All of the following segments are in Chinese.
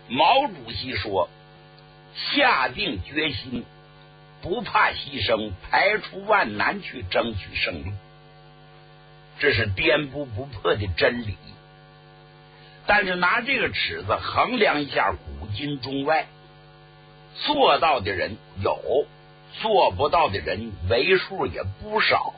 毛主席说，下定决心，不怕牺牲，排除万难去争取胜利，这是颠扑不破的真理。但是拿这个尺子衡量一下古今中外，做到的人有，做不到的人为数也不少。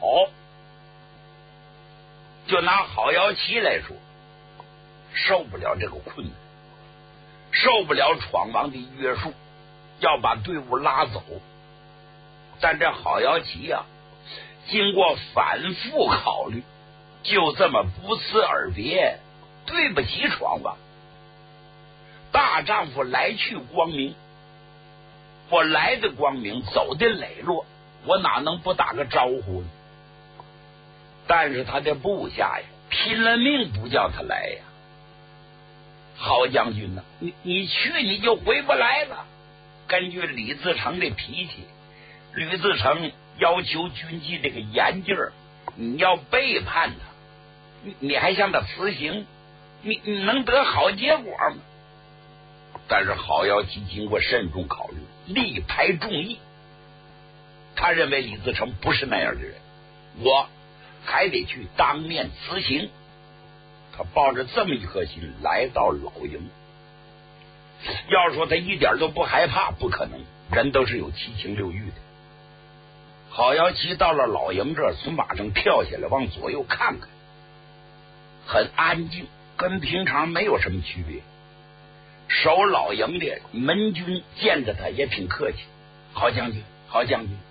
就拿郝瑶琪来说，受不了这个困难，受不了闯王的约束，要把队伍拉走。但这郝瑶琪啊，经过反复考虑，就这么不辞而别，对不起闯王。大丈夫来去光明，我来的光明，走的磊落，我哪能不打个招呼呢？但是他的部下呀，拼了命不叫他来呀。郝将军呢，你去你就回不来了。根据李自成的脾气，吕自成要求军纪这个严劲儿，你要背叛他，你还向他辞行，你能得好结果吗？但是郝瑶琪经过慎重考虑，力排众议，他认为李自成不是那样的人，我还得去当面辞行。他抱着这么一颗心来到老营。要说他一点都不害怕，不可能，人都是有七情六欲的。郝瑶琪到了老营这儿，从马上跳下来，往左右看看，很安静，跟平常没有什么区别。守老营的门军见着他也挺客气，郝将军，郝将军。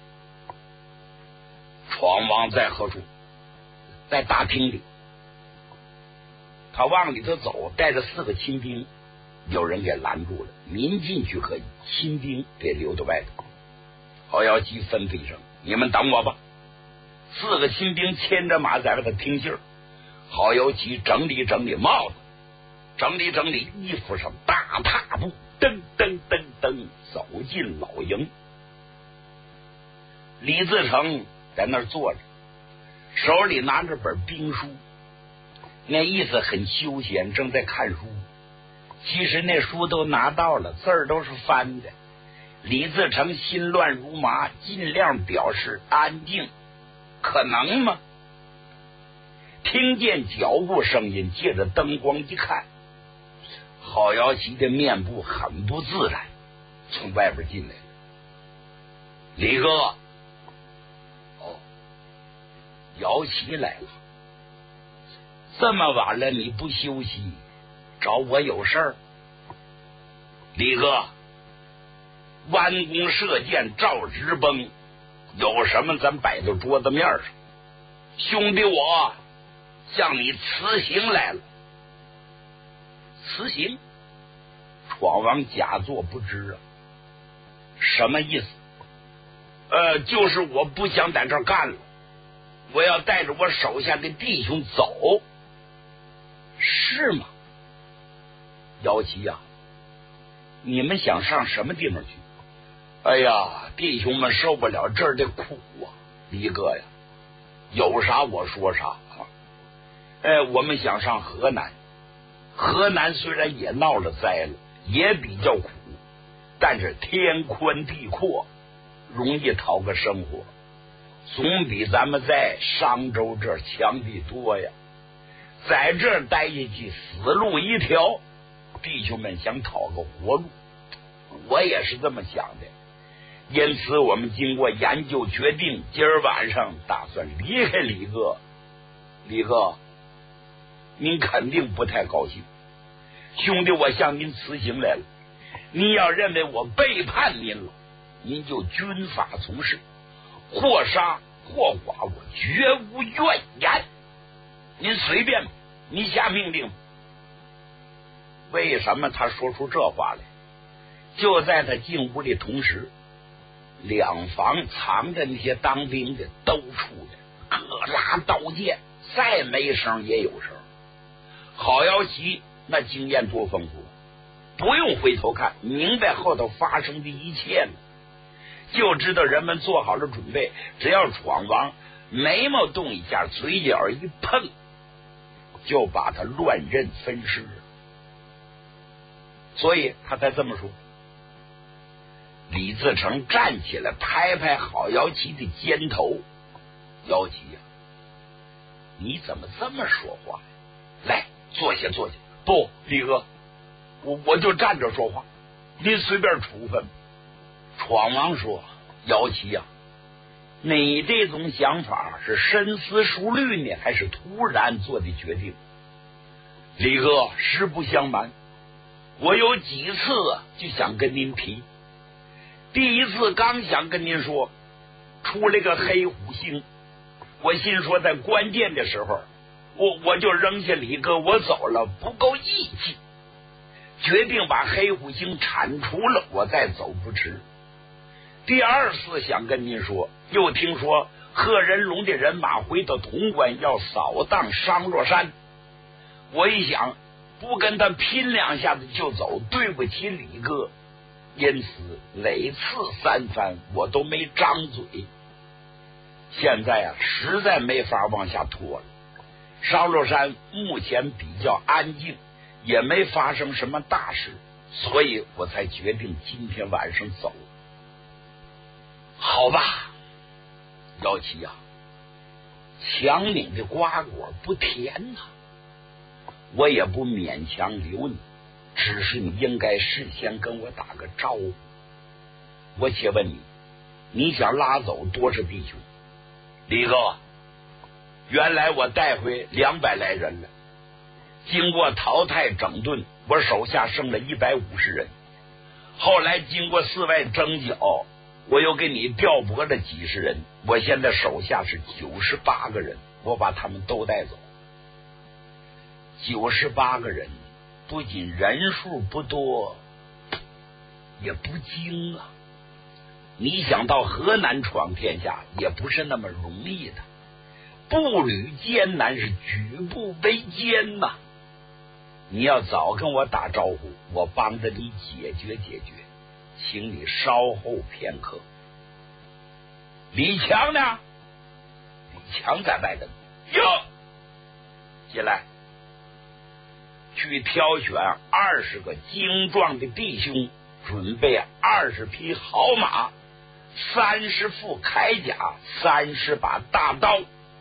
闯王在何处？在大厅里。他往里头走，带着4个亲兵，有人给拦住了，您进去可以，亲兵得留在外头。郝瑶琪吩咐一声，你们等我吧。4个亲兵牵着马在外头听信儿。郝瑶琪整理整理帽子，整理整理衣服上，大踏步噔噔噔噔走进老营。李自成在那儿坐着，手里拿着本兵书，那意思很休闲，正在看书。其实那书都拿到了，字儿都是翻的。李自成心乱如麻，尽量表示安静。可能吗？听见脚步声音，借着灯光一看，郝瑶琪的面部很不自然，从外边进来了。李哥，哦，瑶琪来了。这么晚了你不休息，找我有事儿？李哥，弯弓射箭照直崩，有什么咱摆到桌子面上。兄弟我向你辞行来了。辞行？闯王假作不知啊，什么意思？就是我不想在这儿干了，我要带着我手下的弟兄走。是吗？瑶琪呀，你们想上什么地方去？哎呀，弟兄们受不了这儿的苦啊！李哥呀，有啥我说啥啊！我们想上河南，河南虽然也闹了灾了，也比较苦，但是天宽地阔，容易讨个生活，总比咱们在商州这儿强的多呀。在这儿待下去，死路一条。弟兄们想讨个活路，我也是这么想的。因此我们经过研究决定，今儿晚上打算离开李哥。李哥，您肯定不太高兴。兄弟，我向您辞行来了，您要认为我背叛您了，您就军法从事，或杀或剐，我绝无怨言。您随便，您下命令。为什么他说出这话来？就在他进屋的同时，两房藏着那些当兵的都出来，各拉刀剑，再没声也有声。郝瑶琪那经验多丰富，不用回头看，明白后头发生的一切了，就知道人们做好了准备，只要闯王眉毛动一下，嘴角一碰，就把他乱刃分尸。 所以他才这么说。李自成站起来，拍拍郝瑶琪的肩头：“瑶琪呀，你怎么这么说话？来，坐下，坐下。”“不，李哥，我就站着说话，您随便处分。”闯王说：“瑶琪呀，你这种想法是深思熟虑呢，还是突然做的决定？”“李哥，实不相瞒，我有几次就想跟您提。第一次刚想跟您说，出了个黑虎星，我心说在关键的时候，我就扔下李哥，我走了，不够义气，决定把黑虎星铲除了，我再走不迟。第二次想跟您说，又听说贺人龙的人马回到潼关，要扫荡商洛山，我一想，不跟他拼两下子就走，对不起李哥，因此累次三番我都没张嘴。现在啊，实在没法往下拖了。商洛山目前比较安静，也没发生什么大事，所以我才决定今天晚上走。”“好吧，姚琪呀，强拧的瓜果不甜呐，我也不勉强留你，只是你应该事先跟我打个招呼。我且问你，你想拉走多少弟兄？”“李哥，原来我带回200来人了，经过淘汰整顿，我手下剩了150人。后来经过4外征剿，我又给你调拨了几十人，我现在手下是98个人，我把他们都带走。98个人，不仅人数不多，也不精啊。你想到河南闯天下，也不是那么容易的，步履艰难，是举步维艰呐。你要早跟我打招呼，我帮着你解决解决，请你稍后片刻。”“李强呢？”“李强在外头。”“哟，进来，去挑选20个精壮的弟兄，准备20匹好马，30副铠甲，30把大刀。”“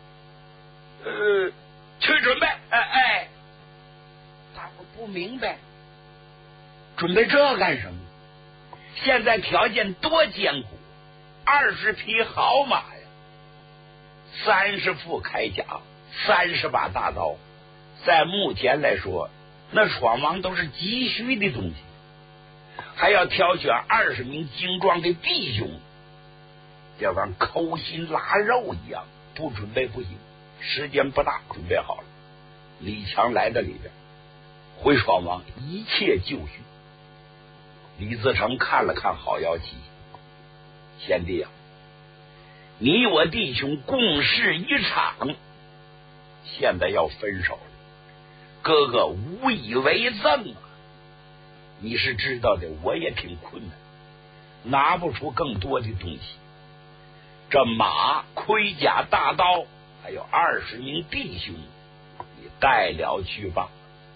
去准备。”“哎，大伙不明白，准备这干什么？现在条件多艰苦，20匹好马呀，30副铠甲，30把大刀，在目前来说，那闯王都是急需的东西。还要挑选20名精壮的弟兄，这玩意儿抠心拉肉一样，不准备不行。时间不大，准备好了。”李强来到里边，回闯王一切就绪。李自成看了看郝瑶琪：“贤弟啊，你我弟兄共事一场，现在要分手了，哥哥无以为赠啊！你是知道的，我也挺困难，拿不出更多的东西。这马、盔甲、大刀，还有20名弟兄，你带了去吧。”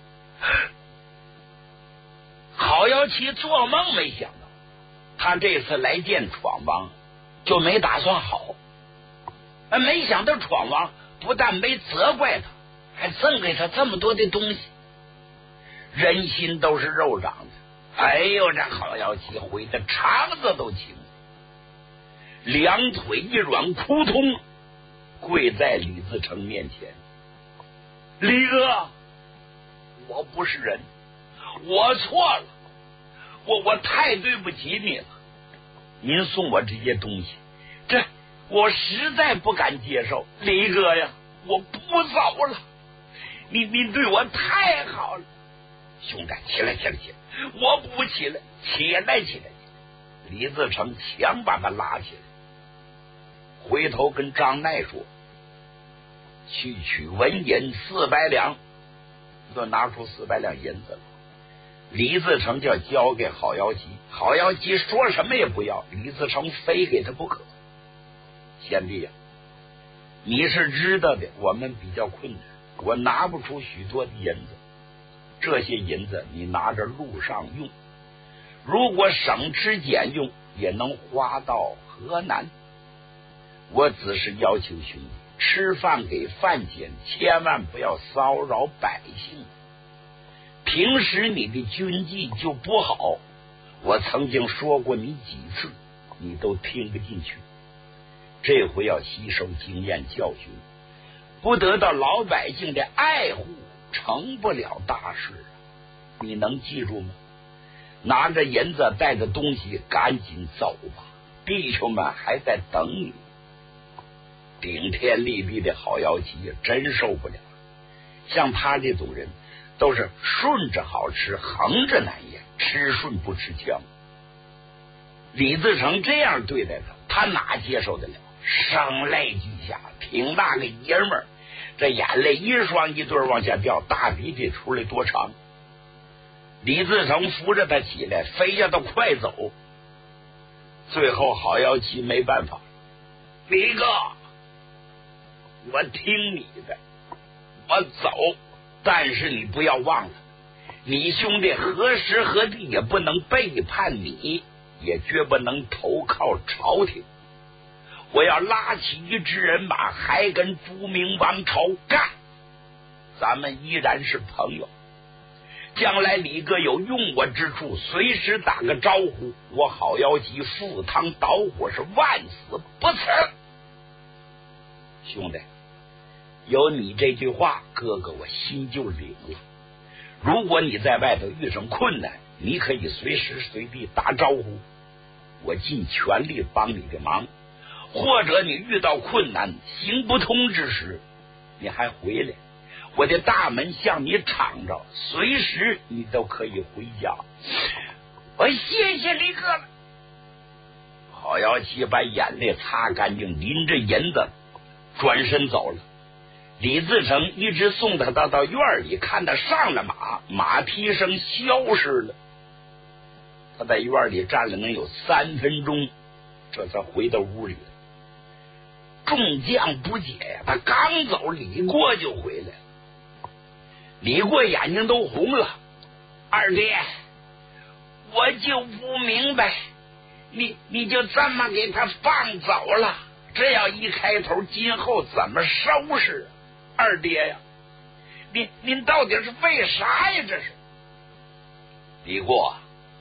郝瑶琪做梦没想到，他这次来见闯王就没打算好，没想到闯王不但没责怪他，还赠给他这么多的东西。人心都是肉长的，哎呦，这郝瑶琪悔得肠子都青了，两腿一软，扑通跪在李自成面前：“李哥，我不是人，我错了，我太对不起你了。您送我这些东西，这我实在不敢接受。李哥呀，我不走了，你对我太好了。兄弟，起来，我不起来，起来。”李自成强把他拉起来，回头跟张奈说：“去取纹银400两。”就拿出400两银子了。李自成就要交给郝瑶琪，郝瑶琪说什么也不要，李自成非给他不可。贤弟呀，你是知道的，我们比较困难，我拿不出许多的银子， 这些银子你拿着路上用，如果省吃俭用，也能花到河南。我只是要求兄弟，吃饭给饭钱，千万不要骚扰百姓。平时你的军纪就不好，我曾经说过你几次，你都听不进去。这回要吸收经验教训，不得到老百姓的爱护，成不了大事。你能记住吗？拿着银子带着东西赶紧走吧，弟兄们还在等你。顶天立地的郝瑶琪真受不了，像他这种人都是顺着好吃，横着难咽，吃顺不吃香。李自成这样对待他哪接受得了？声泪俱下，挺大个爷们儿，这眼泪一双一对往下掉，大鼻涕出来多长。李自成扶着他起来，非要他快走。最后郝瑶琪没办法，李哥，我听你的，我走，但是你不要忘了，你兄弟何时何地也不能背叛你，也绝不能投靠朝廷。我要拉起一支人马，还跟朱明王朝干，咱们依然是朋友。将来李哥有用我之处，随时打个招呼，我郝瑶琪赴汤蹈火，是万死不辞。兄弟，有你这句话，哥哥我心就领了。如果你在外头遇上困难，你可以随时随地打招呼，我尽全力帮你的忙。或者你遇到困难行不通之时，你还回来，我的大门向你敞着，随时你都可以回家。我谢谢李哥了。郝瑶琪把眼泪擦干净，拎着银子转身走了。李自成一直送他到院里，看他上了马，马蹄声消失了。他在院里站了能有3分钟，这才回到屋里。众将不解呀，他刚走，李过就回来了。李过眼睛都红了，二爹，我就不明白，你就这么给他放走了，这要一开头，今后怎么收拾？二爹呀，您到底是为啥呀？这是李过，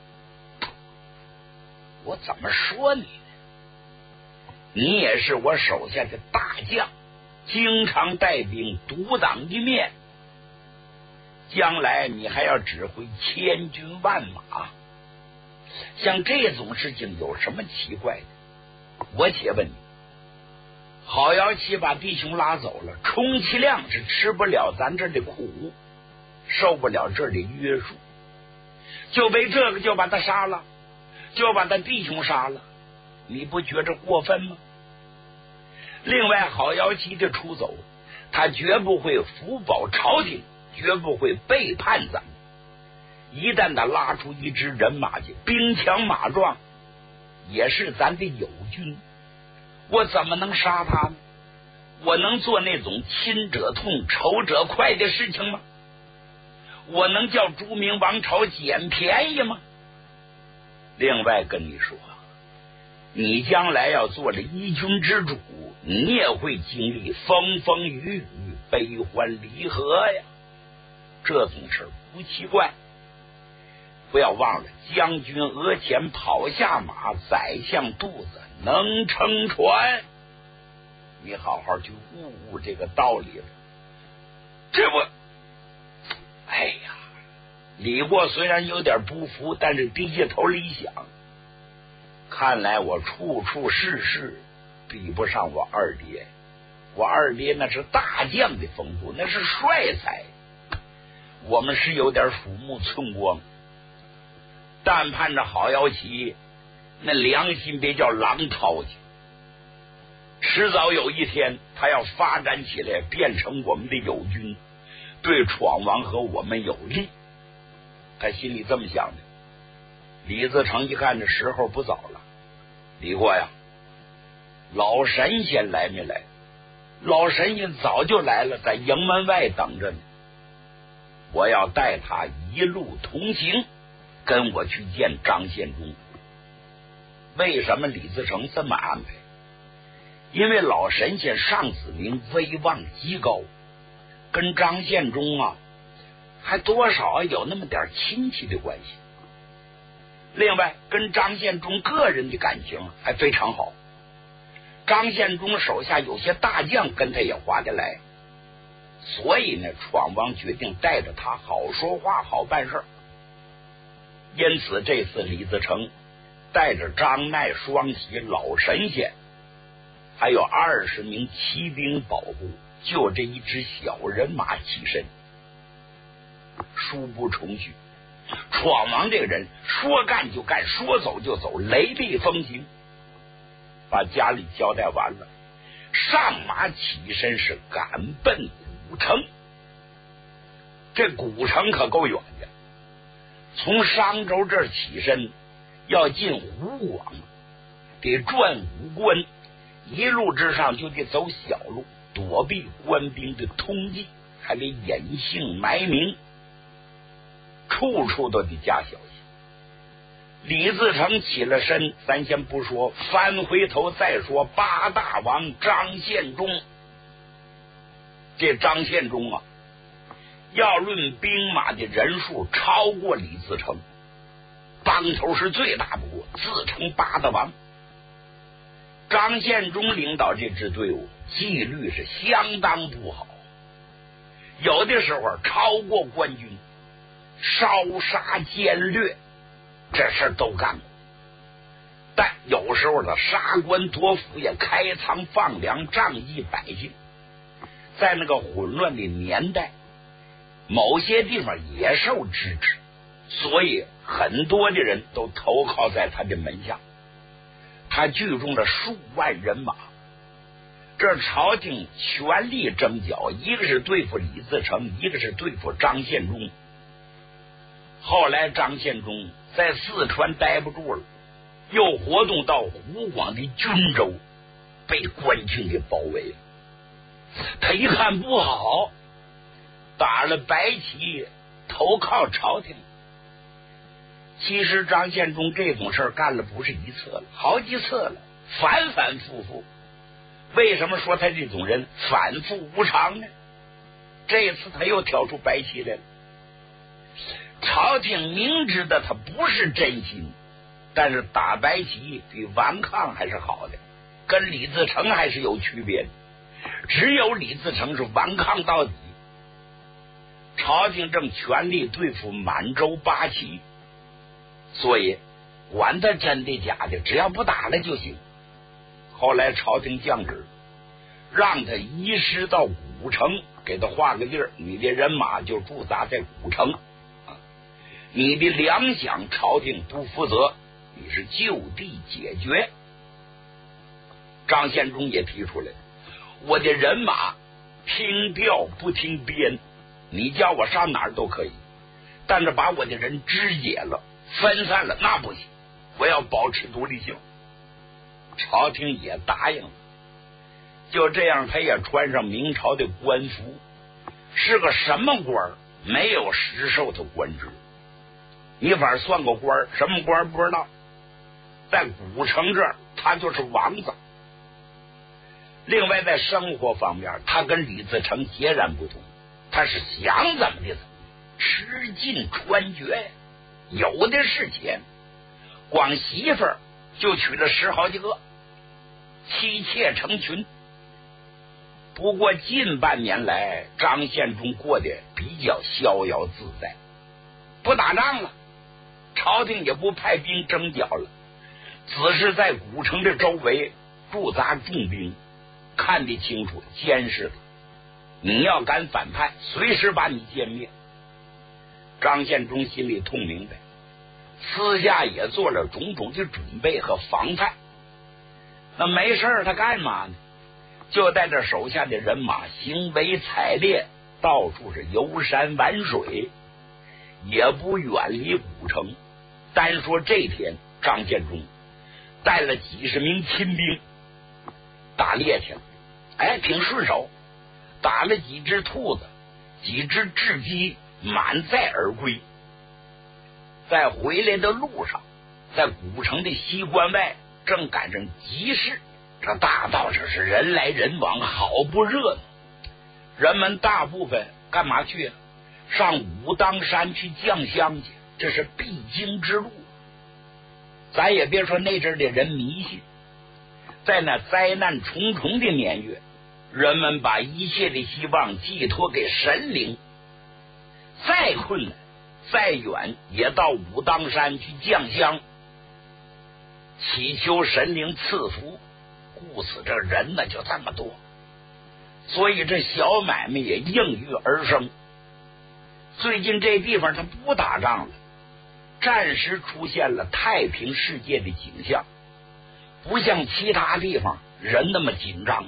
我怎么说你呢？你也是我手下的大将，经常带兵独当一面，将来你还要指挥千军万马，像这种事情有什么奇怪的？我且问你，郝瑶琪把弟兄拉走了，充其量是吃不了咱这的苦，受不了这的约束，就为这个就把他杀了，就把他弟兄杀了，你不觉着过分吗？另外，郝瑶琪的出走，他绝不会福保朝廷，绝不会背叛咱们。一旦他拉出一支人马去，兵强马壮，也是咱的友军，我怎么能杀他呢？我能做那种亲者痛仇者快的事情吗？我能叫朱明王朝捡便宜吗？另外跟你说，你将来要做了一军之主，你也会经历风风雨雨，悲欢离合呀，这种事不奇怪。不要忘了，将军额前跑下马，宰相肚子能撑船，你好好去悟悟这个道理了。这不，哎呀，李过虽然有点不服，但是低下头里想，看来我处处事事比不上我二爹。我二爹那是大将的风度，那是帅才，我们是有点鼠目寸光。但盼着郝瑶琪那良心别叫狼掏去，迟早有一天他要发展起来，变成我们的友军，对闯王和我们有利。他心里这么想的。李自成一看这时候不早了，李过呀，老神仙来没来？老神仙早就来了，在营门外等着呢。 我要带他一路同行，跟我去见张献忠。为什么李自成这么安排？因为老神仙尚子明威望极高，跟张献忠啊还多少有那么点亲戚的关系。另外跟张献忠个人的感情还非常好，张献忠手下有些大将跟他也划得来，所以呢，闯王决定带着他好说话好办事。因此这次李自成带着张奈、双喜、老神仙还有20名骑兵保护，就这一支小人马起身。殊不重叙，闯王这个人说干就干，说走就走，雷厉风行。把家里交代完了，上马起身是赶奔古城。这古城可够远的，从商州这儿起身要进湖广，得转武关，一路之上就得走小路，躲避官兵的通缉，还得隐姓埋名，处处都得加小心。李自成起了身，咱先不说，翻回头再说八大王张献忠。这张献忠啊，要论兵马的人数超过李自成，帮头是最大不过，自称八大王。张献忠领导这支队伍纪律是相当不好，有的时候超过官军，烧杀奸掠这事都干过，但有时候呢，杀官夺府也开仓放粮，仗义百姓。在那个混乱的年代，某些地方也受支持，所以很多的人都投靠在他的门下。他聚众了数万人马，这朝廷全力征剿，一个是对付李自成，一个是对付张献忠。后来张献忠在四川待不住了，又活动到湖广的均州，被官军给包围了。他一看不好，打了白旗投靠朝廷。其实张献忠这种事干了不是一次了，好几次了，反反复复。为什么说他这种人反复无常呢？这次他又挑出白旗来了。朝廷明知道他不是真心，但是打白旗比顽抗还是好的，跟李自成还是有区别的。只有李自成是顽抗到底。朝廷正全力对付满洲八旗，所以管他真的假的，只要不打了就行。后来朝廷降旨，让他移师到古城，给他划个地儿，你的人马就驻扎在古城，你的粮饷朝廷不负责，你是就地解决。张献忠也提出来，我的人马听调不听编，你叫我上哪儿都可以，但是把我的人肢解了分散了那不行，我要保持独立性。朝廷也答应了。就这样，他也穿上明朝的官服，是个什么官没有实授的官职，你反正算个官，什么官不知道。在古城这儿他就是王子。另外在生活方面，他跟李自成截然不同，他是想怎么的怎么，吃尽穿绝，有的是钱，光媳妇儿就娶了10好几个，妻妾成群。不过近半年来，张献忠过得比较逍遥自在，不打仗了，朝廷也不派兵征剿了，只是在古城的周围驻扎重兵，看得清楚，监视他，你要敢反叛，随时把你歼灭。张献忠心里痛明白，私下也做了种种的准备和防范。那没事他干嘛呢？就带着手下的人马行为采猎，到处是游山玩水，也不远离古城。单说这天，张献忠带了几十名亲兵打猎去了，挺顺手，打了几只兔子，几只雉鸡， 满载而归。在回来的路上，在古城的西关外正赶上集市，这大道上是人来人往，好不热闹。人们大部分干嘛去？上武当山去降香去，这是必经之路。咱也别说那阵的人迷信，在那灾难重重的年月，人们把一切的希望寄托给神灵，再困难再远也到武当山去降香，祈求神灵赐福。故此这人呢就这么多，所以这小买卖也应运而生。最近这地方它不打仗了，暂时出现了太平世界的景象，不像其他地方人那么紧张。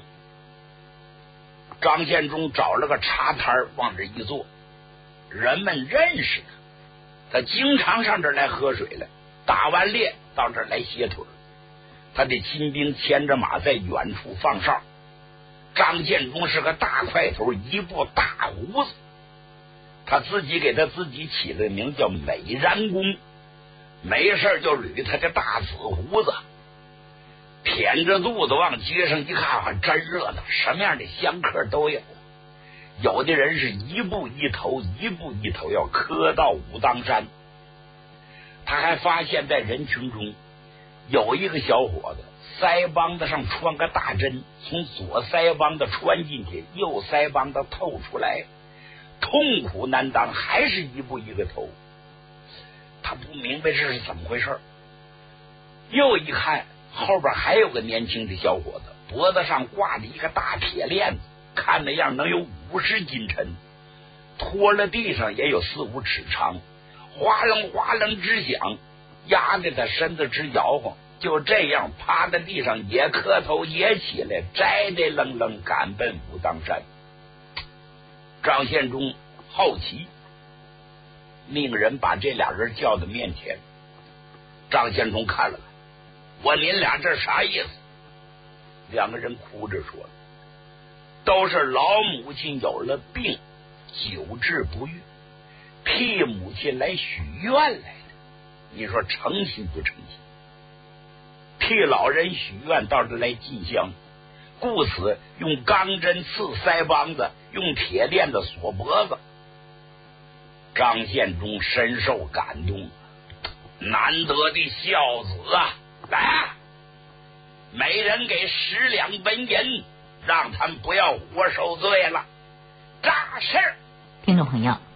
张献忠找了个茶摊往这一坐，人们认识他经常上这儿来喝水来，打完猎到这儿来歇腿。他的亲兵牵着马在远处放哨。张献忠是个大块头，一部大胡子，他自己给他自己起的名叫美髯公，没事就捋他的大紫胡子，腆着肚子往街上一看，还真热闹，什么样的香客都有。有的人是一步一头要磕到武当山。他还发现在人群中有一个小伙子，腮帮子上穿个大针，从左腮帮子穿进去，右腮帮子透出来，痛苦难当，还是一步一个头。他不明白这是怎么回事，又一看后边还有个年轻的小伙子，脖子上挂着一个大铁链子，看那样能有50斤沉，拖了地上也有4、5尺长，哗楞哗楞直响，压得他身子直摇晃。就这样趴在地上也磕头也起来，摘摘愣愣赶奔武当山。张献忠好奇，命人把这俩人叫到面前。张献忠看了看，问您俩这啥意思？两个人哭着说，都是老母亲有了病，久治不愈，替母亲来许愿来的。你说诚心不诚心？替老人许愿到这来进香，故此用钢针刺腮帮子，用铁链子锁脖子。张献忠深受感动，难得的孝子啊！来啊，每人给10两纹银，让他们不要活受罪了。大事。 听众朋友，